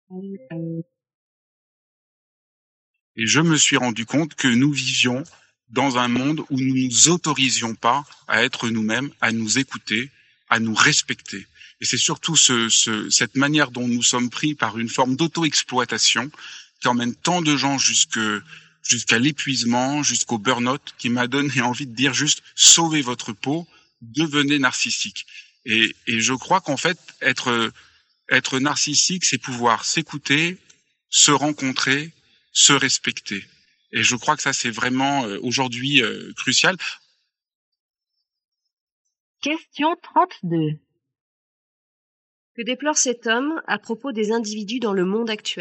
Et je me suis rendu compte que nous vivions dans un monde où nous ne nous autorisions pas à être nous-mêmes, à nous écouter, à nous respecter. Et c'est surtout cette manière dont nous sommes pris par une forme d'auto-exploitation qui emmène tant de gens jusqu'à l'épuisement, jusqu'au burn-out, qui m'a donné envie de dire juste sauvez votre peau, devenez narcissique. Et je crois qu'en fait, être narcissique, c'est pouvoir s'écouter, se rencontrer, se respecter. Et je crois que ça, c'est vraiment aujourd'hui crucial. Question 32. Que déplore cet homme à propos des individus dans le monde actuel ?